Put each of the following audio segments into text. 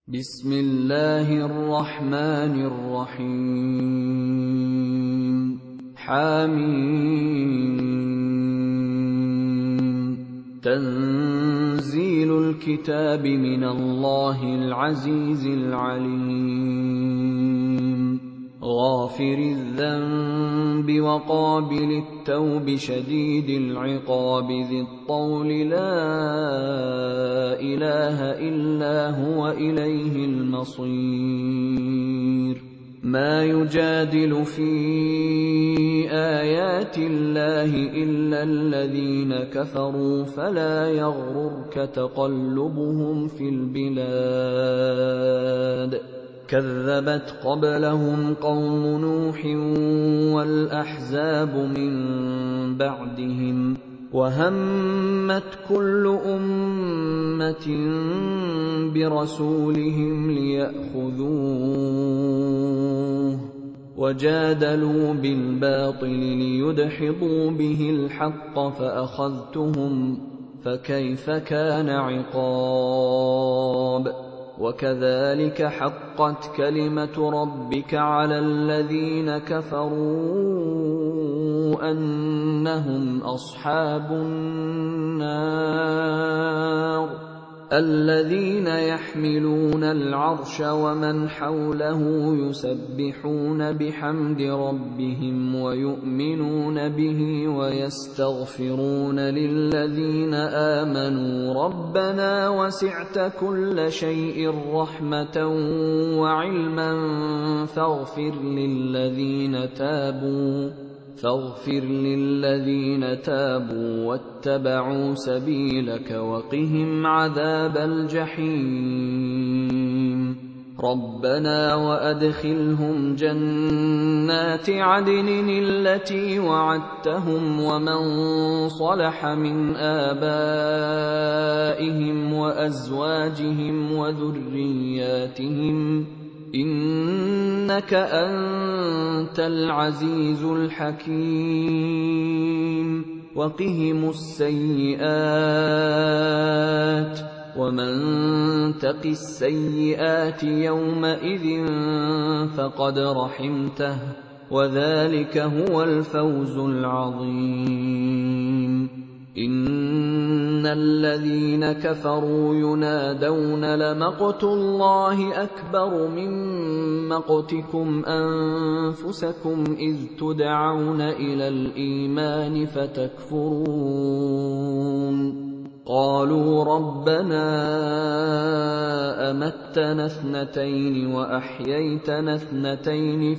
بسم الله الرحمن الرحيم حم تنزيل الكتاب من الله العزيز العليم غافر الذنب وقابل التوب شديد العقاب ذي الطول لا إله إلا هو إليه المصير ما يجادل في آيات الله إلا الذين كفروا فلا يغررك تقلبهم في البلاد كذبت قبلهم قوم نوح والأحزاب من بعدهم وهمت كل أمة برسولهم ليأخذوه وجادلوا بالباطل ليدحضوا به الحق فأخذتهم فكيف كان عقاب وكذلك حقت كلمة ربك على الذين كفروا أنهم أصحاب النار الذين يحملون العرش ومن حوله يسبحون بحمد ربهم ويؤمنون به ويستغفرون للذين آمنوا ربنا وسعت كل شيء رحمة وعلما فاغفر للذين تابوا واتبعوا سبيلك وقهم عذاب الجحيم ربنا وأدخلهم جنات عدن التي وعدتهم ومن صلح من آبائهم وأزواجهم وذرياتهم إنك أنت العزيز الحكيم وقهم السيئات ومن تق السيئات يومئذ فقد رحمته وذلك هو الفوز العظيم إن الذين كفروا ينادون لمقت الله أكبر من مقتكم أنفسكم إذ تدعون إلى الإيمان فتكفرون قالوا ربنا أمتنا اثنتين وأحييتنا اثنتين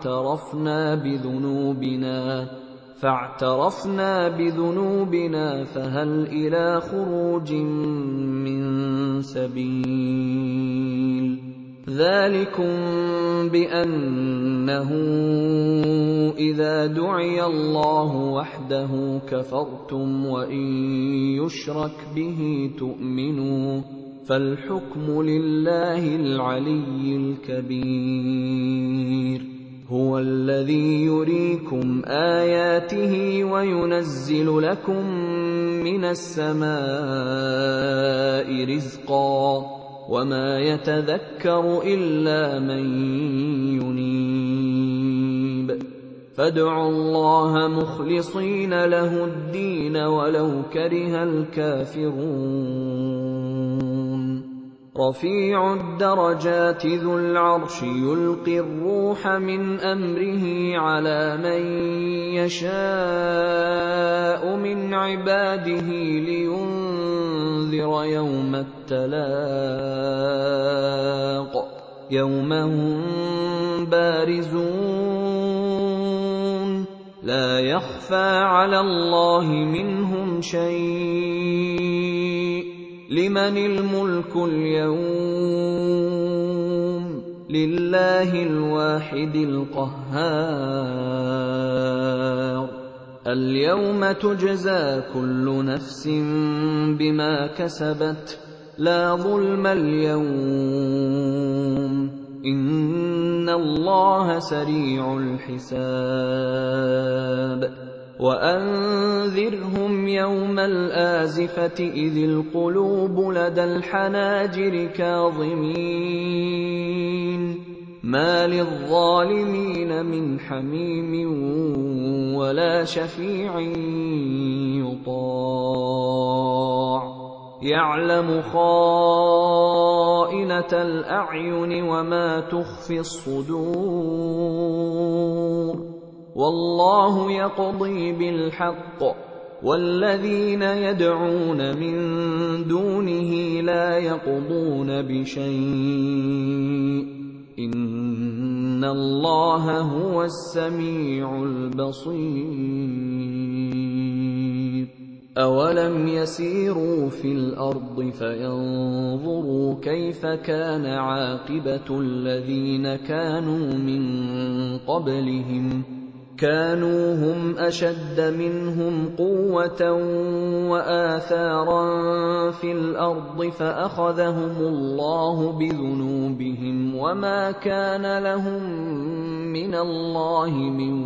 فاعترفنا بذنوبنا فهل إلى خروج من سبيل ذلكم بأنه إذا دعي الله وحده كفرتم وإن يشرك به تؤمنوا فالحكم لله العلي الكبير هو الذي يريكم آياته وينزل لكم من السماء رزقا وما يتذكر إلا من ينيب فادعوا الله مخلصين له الدين ولو كره الكافرون رفيع الدرجات ذو العرش يلقي الروح من أمره على من يشاء من عباده لينذر يوم التلاق يوم هم بارزون لا يخفى على الله منهم شيء لمن الملك اليوم لله الواحد القهار اليوم تجزى كل نفس بما كسبت لا ظلم اليوم إن الله سريع الحساب وأنذرهم يوم الآزفة إذ القلوب لدى الحناجر كاظمين ما للظالمين من حميم ولا شفيع يطاع يعلم خائنة الأعين وما تخفي الصدور والله يقضي بالحق والذين يدعون من دونه لا يقضون بشيء إن الله هو السميع البصير أولم يسيروا في الأرض فينظروا كيف كان عاقبة الذين كانوا من قبلهم كانوا هم أشد منهم قوة وآثارا في الأرض فأخذهم الله بذنوبهم وما كان لهم من الله من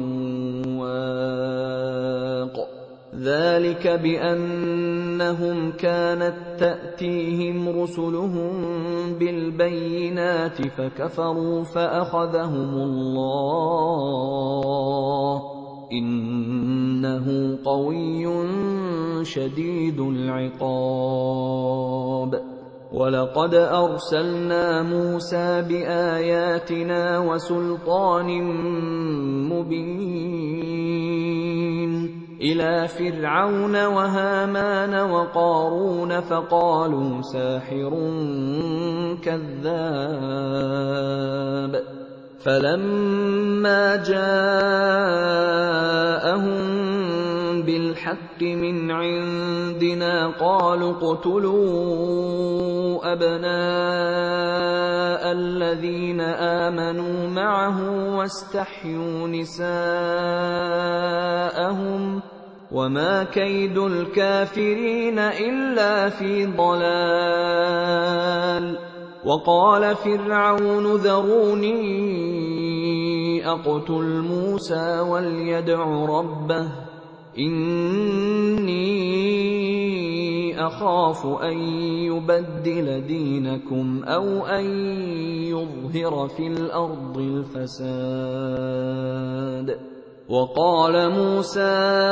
واق ذلك بأنهم كانت تأتيهم رسلهم بالبينات فكفروا فأخذهم الله إنه قوي شديد العقاب ولقد أرسلنا موسى بآياتنا وسلطان مبين إلى فرعون وهامان وقارون فقالوا ساحر كذاب فلما جاءهم بالحق من عندنا قالوا اقتلوا أبناء الذين آمنوا معه واستحيوا نساءهم وما كيد الكافرين إلا في ضلال وقال فرعون ذروني أقتل موسى وليدع ربه إني أخاف أن يبدل دينكم أو أن يظهر في الأرض الفساد وقال موسى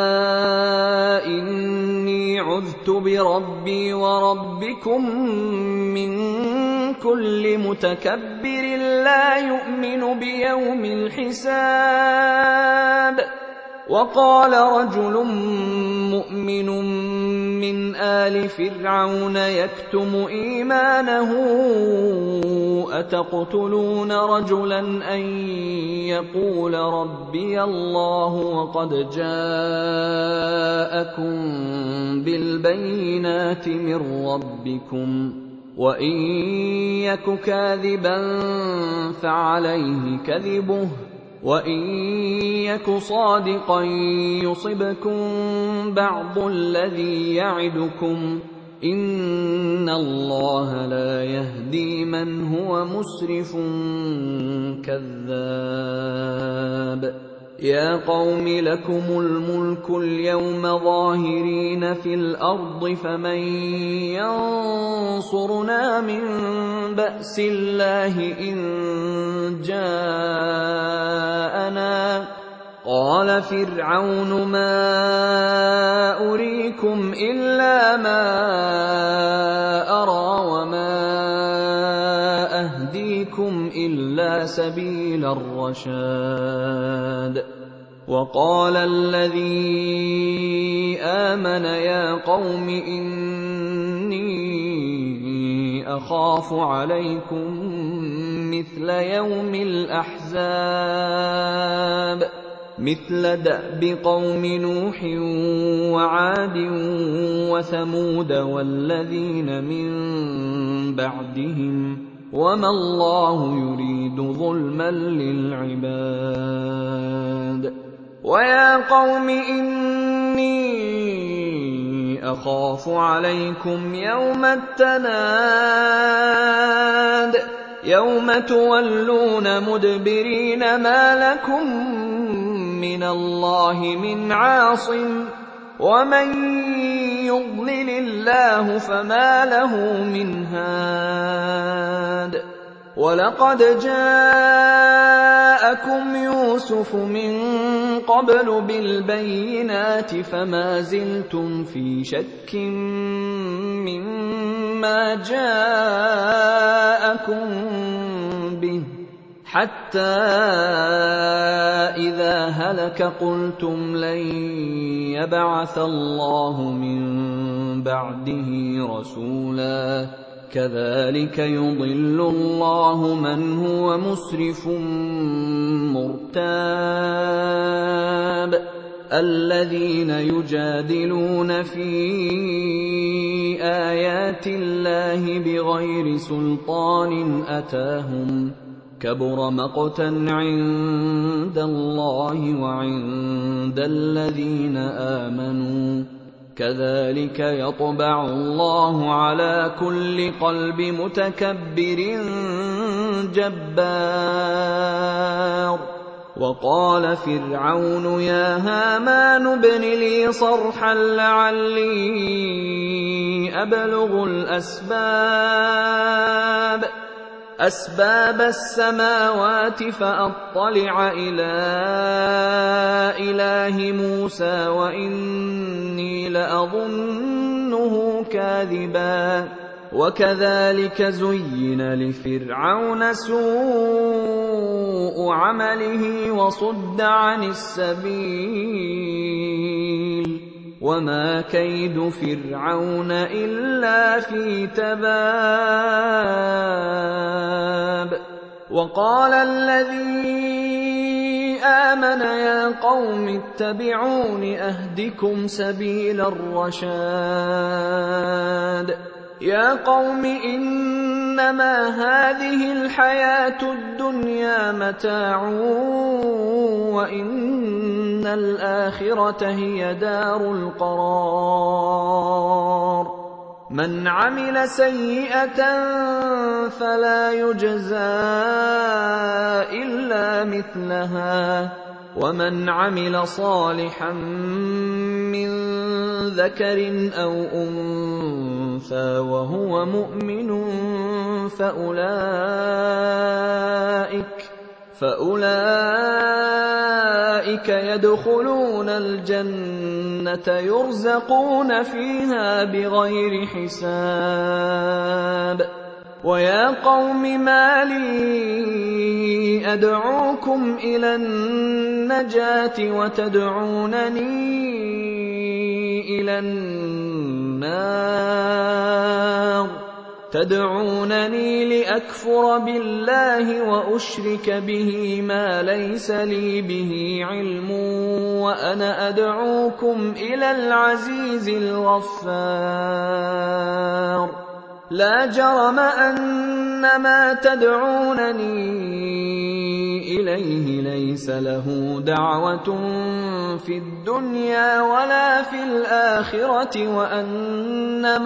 إني عذت بربي وربكم من كل متكبر لا يؤمن بيوم الحساب وقال رجل مؤمن من آل فرعون يكتم إيمانه أتقتلون رجلا أن يقول ربي الله وقد جاءكم بالبينات من ربكم وإن يك كاذبا فعليه كذبه وإن يك صادقا يصبكم بعض الذي يعدكم إن الله لا يهدي من هو مسرف كذاب يا قوم لكم الملك اليوم ظاهرين في الأرض فمن ينصرنا من بأس الله إن جاءنا قال فرعون ما أريكم إلا ما أرى وما أهديكم إلا سبيل الرشاد وقال الذي آمن يا قوم إني أخاف عليكم مثل يوم الأحزاب مثل دأب قوم نوح وعاد وثمود والذين من بعدهم وما الله يريد ظلما للعباد ويا قوم إني أخاف عليكم يوم التناد يوم تولون مدبرين ما لكم مِّنَ اللَّهِ مِنْ عَاصِمٍ ۗ وَمَن يُضْلِلِ اللَّهُ فَمَا لَهُ مِنْ هَادٍ وَلَقَدْ جَاءَكُمْ يُوسُفُ مِن قَبْلُ بِالْبَيِّنَاتِ فَمَا زِلْتُمْ فِي شَكٍّ مِّمَّا جَاءَكُم بِهِ حَتَّىٰ إِذَا هَلَكَ قُلْتُمْ لَن يَبْعَثَ اللَّهُ مِن بَعْدِهِ رَسُولًا ۚ كَذَٰلِكَ يُضِلُّ اللَّهُ مَنْ هُوَ مُسْرِفٌ مُّرْتَابٌ الَّذِينَ يُجَادِلُونَ فِي آيَاتِ اللَّهِ بِغَيْرِ سُلْطَانٍ أَتَاهُمْ ۖ كَبُرَ مَقْتًا عِندَ اللَّهِ وَعِندَ الَّذِينَ آمَنُوا ۚ كَذَٰلِكَ يَطْبَعُ اللَّهُ عَلَىٰ كُلِّ قَلْبِ مُتَكَبِّرٍ جَبَّارٍ وَقَالَ فِرْعَوْنُ يَا هَامَانُ ابْنِ لِي صَرْحًا لَّعَلِّي أَبْلُغُ أَسْبَابَ السَّمَاوَاتِ فَأَطَّلِعَ إِلَىٰ إِلَٰهِ مُوسَىٰ وَإِنِّي لَأَظُنُّهُ كَاذِبًا وَكَذَٰلِكَ زُيِّنَ لِفِرْعَوْنَ سُوءُ عَمَلِهِ وَصُدَّ عَنِ السَّبِيلِ ۚ وَمَا كَيْدُ فِرْعَوْنَ إِلَّا فِي تَبَابٍ وَقَالَ الَّذِي آمَنَ يَا قَوْمِ اتَّبِعُونِ أَهْدِكُمْ سَبِيلَ الرَّشَادِ يَا قَوْمِ إِنَّمَا هَٰذِهِ الْحَيَاةُ الدُّنْيَا مَتَاعٌ وَإِنَّ الْآخِرَةَ هِيَ دَارُ الْقَرَارِ مَنْ عَمِلَ سَيِّئَةً فَلَا يُجْزَىٰ إِلَّا مِثْلَهَا وَمَنْ عَمِلَ صَالِحًا مِّن ذَكَرٍ أَوْ أُنثَىٰ وَهُوَ مُؤْمِنٌ فَأُولَٰئِكَ يَدْخُلُونَ الْجَنَّةَ يُرْزَقُونَ فِيهَا بِغَيْرِ حِسَابٍ وَيَا قَوْمِ مَا لِي أَدْعُوكُمْ إِلَى النَّجَاةِ وَتَدْعُونَنِي إِلَى النَّارِ تدعونني لأكفر بالله وأشرك به ما ليس لي به علم وأنا أدعوكم إلى العزيز الغفار لا جرم أن ما تدعونني إليه ليس له دعوة في الدنيا ولا في الآخرة وأن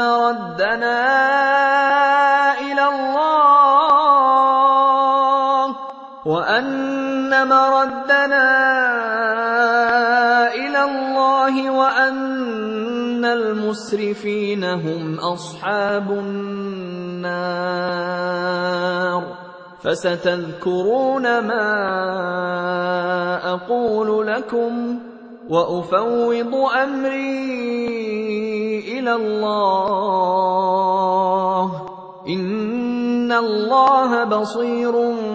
مردنا إلى الله وأن المسرفين هم أصحاب النار فستذكرون ما أقول لكم وأفوض أمري إلى الله إن الله بصير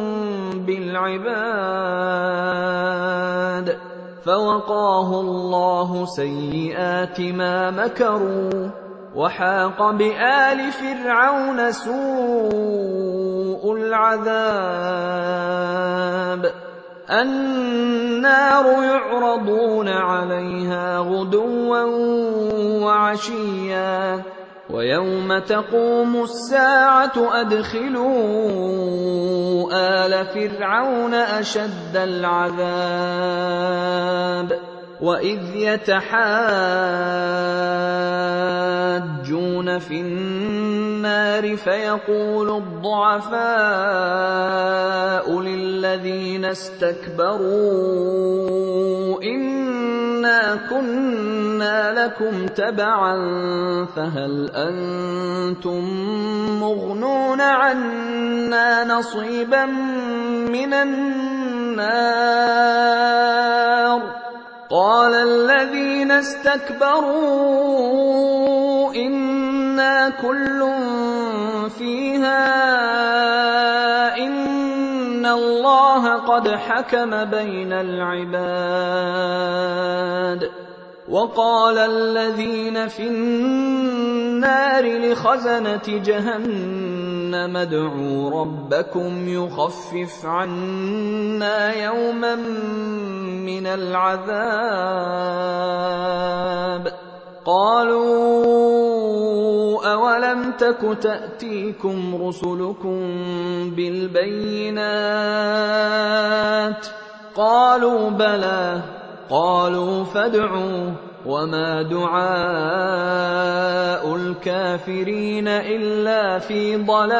بالعباد فوقاه الله سيئات ما مكروا وحاق بآل فرعون سوء العذاب النار يعرضون عليها غدوا وعشيا ويوم تقوم الساعة أدخلوا آل فرعون أشد العذاب وإذ يتحاجون في النار فيقول الضعفاء للذين الَّذِينَ اسْتَكْبَرُوا إِنَّا كُنَّا لَكُمْ تَبَعًا فَهَلْ أَنتُم مُّغْنُونَ عَنَّا نَصِيبًا مِّنَ النَّارِ قَالَ الَّذِينَ اسْتَكْبَرُوا إِنَّا كُلٌّ فِيهَا إِنَّ اللَّهَ قَدْ حَكَمَ بَيْنَ الْعِبَادِ وَقَالَ الَّذِينَ فِي النَّارِ لِخَزَنَةِ جَهَنَّمَ ادْعُوا رَبَّكُمْ يُخَفِّفْ عَنَّا يَوْمًا مِّنَ الْعَذَابِ قَالُوا أَوَلَمْ تَكُ تَأْتِيكُمْ رُسُلُكُم بِالْبَيِّنَاتِ قَالُوا بَلَىٰ قَالُوا فَادْعُوا وَمَا دُعَاءُ الْكَافِرِينَ إِلَّا فِي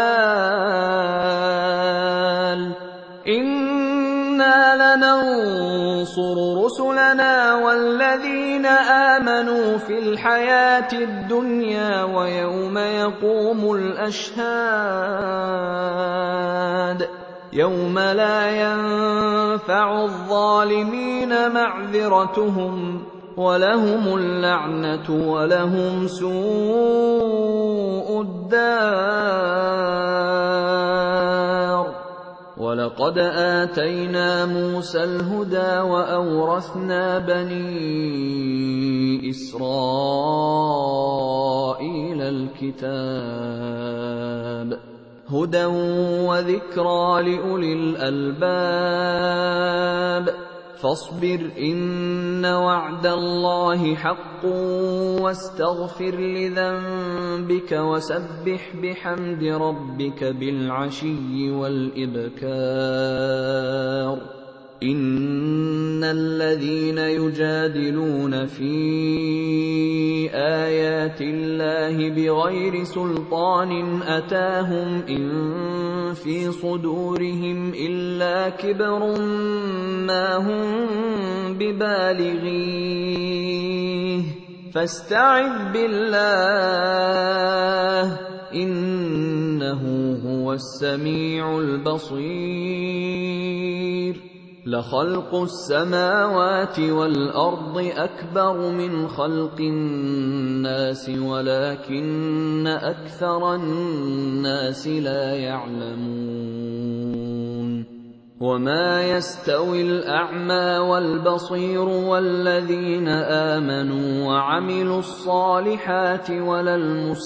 ضَلَالٍ إِنَّا لَنَنصُرُ رُسُلَنَا وَالَّذِينَ آمَنُوا فِي الْحَيَاةِ الدُّنْيَا وَيَوْمَ يَقُومُ الْأَشْهَادُ يَوْمَ لَا يَنفَعُ الظَّالِمِينَ مَعْذِرَتُهُمْ وَلَهُمُ اللَّعْنَةُ وَلَهُمْ سُوءُ الدَّارِ وَلَقَدْ آتَيْنَا مُوسَى الْهُدَىٰ وَأَوْرَثْنَا بَنِي إِسْرَائِيلَ الْكِتَابَ هُدًى وَذِكْرَىٰ لِأُولِي الْأَلْبَابِ فاصبر إن وعد الله حق واستغفر لذنبك وسبح بحمد ربك بالعشي والإبكار إن الذين يجادلون في آيات الله بغير سلطان أتاهم إن في صدورهم إلا كبر ما هم ببالغيه فاستعذ بالله إنه هو السميع البصير لخلق السماوات والأرض أكبر من خلق الناس ولكن أكثر الناس لا يعلمون وما يستوي الأعمى والبصير والذين آمنوا وعملوا الصالحات ولا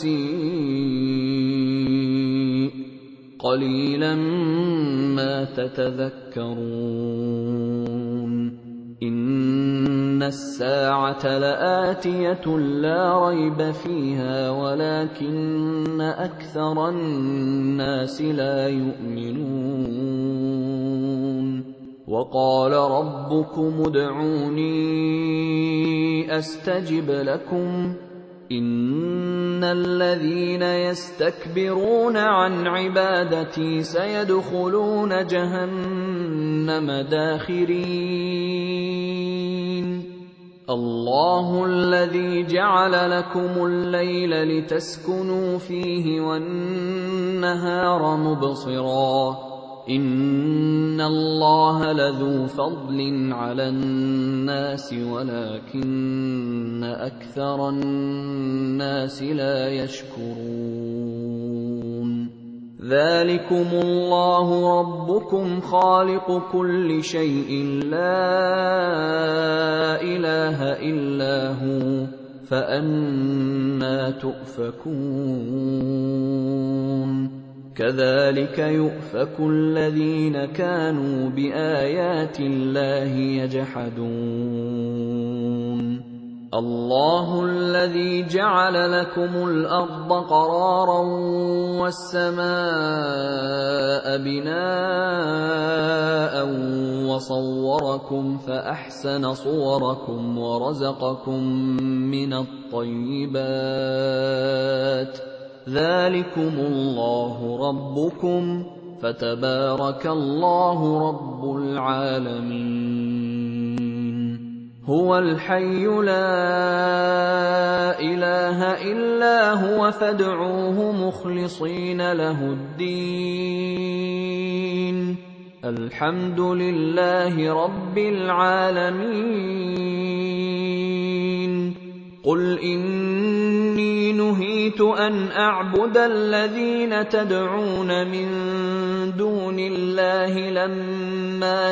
المسيء قليلا ما تتذكرون إن الساعة لآتية لا ريب فيها ولكن أكثر الناس لا يؤمنون وقال ربكم ادعوني أستجب لكم إن الذين يستكبرون عن عبادتي سيدخلون جهنم داخرين الله الذي جعل لكم الليل لتسكنوا فيه والنهار مبصرا إن الله لذو فضل على الناس ولكن أكثر الناس لا يشكرون ذلكم الله ربكم خالق كل شيء لا إله إلا هو فأنى تؤفكون كذلك يؤفك الذين كانوا بآيات الله يجحدون الله الذي جعل لكم الأرض قرارا والسماء بناء وصوركم فأحسن صوركم ورزقكم من الطيبات ذلكم الله ربكم فتبارك الله رب العالمين. هو الحي لا إله إلا هو فادعوه مخلصين له الدين الحمد لله رب العالمين. قل إني نهيت أن أعبد الذين تدعون من دون الله لما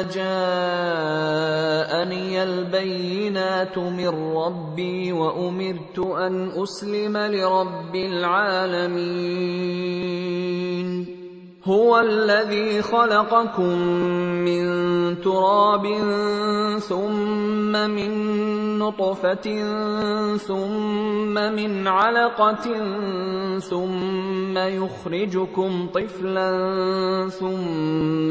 جاءني البينات من ربي وأمرت أن أسلم لرب العالمين. هو الذي خلقكم من تراب ثم من نطفة ثم من علقة ثم يخرجكم طفلا ثم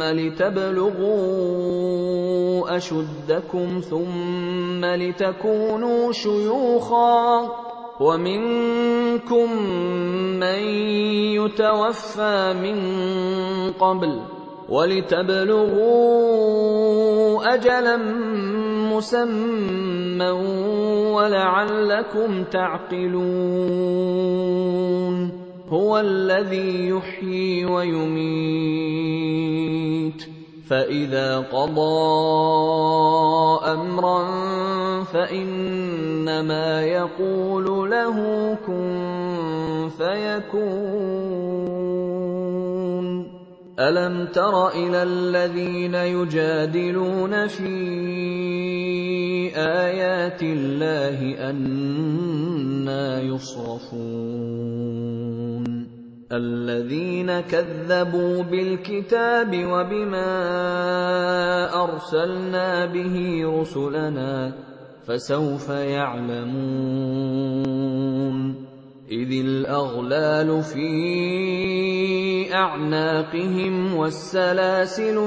لتبلغوا أشدكم ثم لتكونوا شيوخا ومنكم من يتوفى من قبل ولتبلغوا أجلا مسمى ولعلكم تعقلون. هو الذي يحيي ويميت فإذا قضى أمرا فإنما يقول له كن فيكون. ألم تر إلى الذين يجادلون في آيات الله أنى يصرفون الذين كذبوا بالكتاب وبما أرسلنا به رسلنا فسوف يعلمون. إذ الأغلال في أعناقهم والسلاسل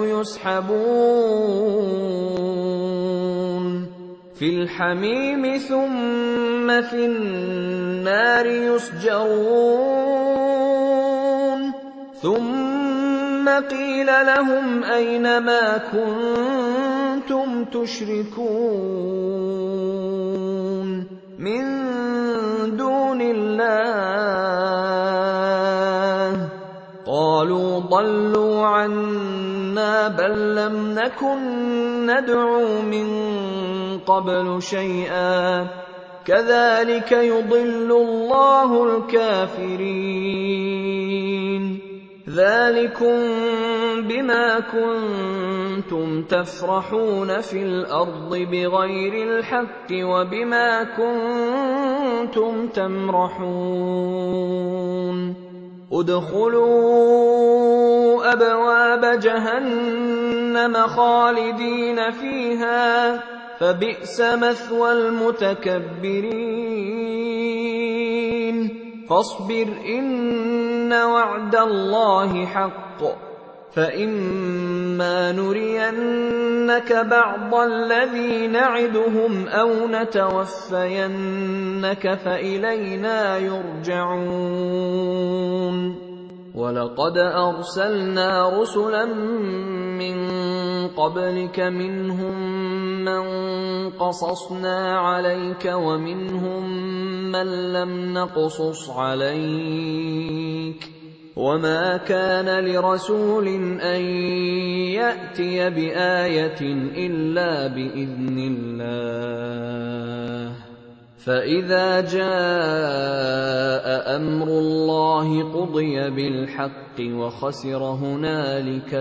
يسحبون في الحميم ثم في النار يسجرون ثم قيل لهم أين ما كنتم تشركون من دون الله قالوا ضلوا عنا بل لم نكن ندعو من قبل شيئا كذلك يضل الله الكافرين. ذلكم بما كنتم تفرحون في الأرض بغير الحق وبما كنتم تمرحون. ادخلوا أبواب جهنم خالدين فيها فبئس مثوى المتكبرين. فاصبر إن وعد الله حق فإما نرينك بعض الذي نعدهم أو نتوفينك فإلينا يرجعون. ولقد أرسلنا رسلا من قبلك منهم من قصصنا عليك ومنهم من لم نقصص عليك وما كان لرسول أن يأتي بآية إلا بإذن الله. فإذا جاء أمر الله قضي بالحق وخسر هنالك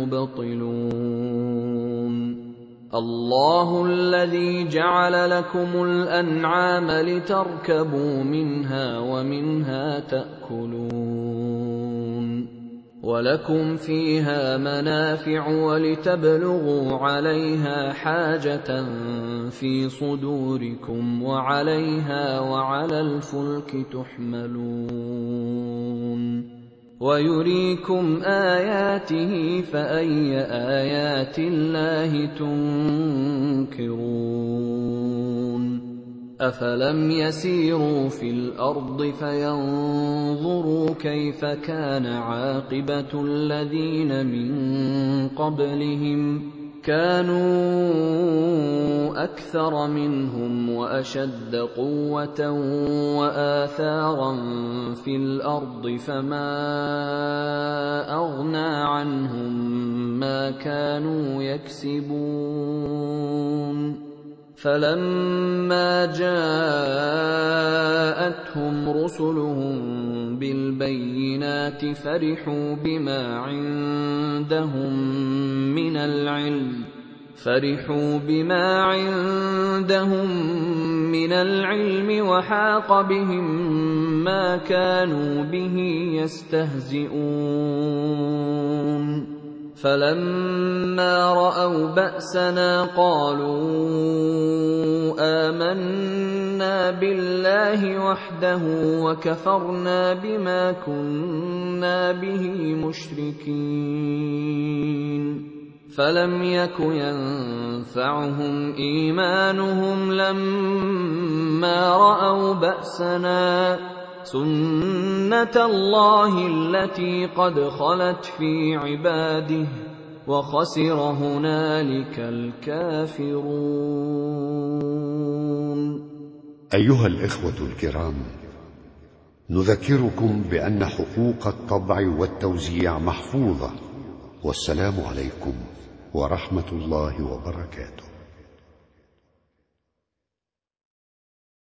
المبطلون. الله الذي جعل لكم الأنعام لتركبوا منها ومنها تأكلون ولكم فيها منافع ولتبلغوا عليها حاجة في صدوركم وعليها وعلى الفلك تحملون ويريكم آياته فأي آيات الله تنكرون. أفلم يسيروا في الأرض فينظروا كيف كان عاقبة الذين من قبلهم كانوا أكثر منهم وأشد قوة وآثارا في الأرض فما أغنى عنهم ما كانوا يكسبون فلما جاءتهم رسلهم بالبينات فرحوا بما عندهم من العلم وحاق بهم ما كانوا به يستهزئون فلما رأوا بأسنا قالوا آمنا بالله وحده وكفرنا بما كنا به مشركين فلم يك ينفعهم إيمانهم لما رأوا بأسنا سنة الله التي قد خلت في عباده وخسر هنالك الكافرون. أيها الإخوة الكرام، نذكركم بأن حقوق الطبع والتوزيع محفوظة، والسلام عليكم ورحمة الله وبركاته.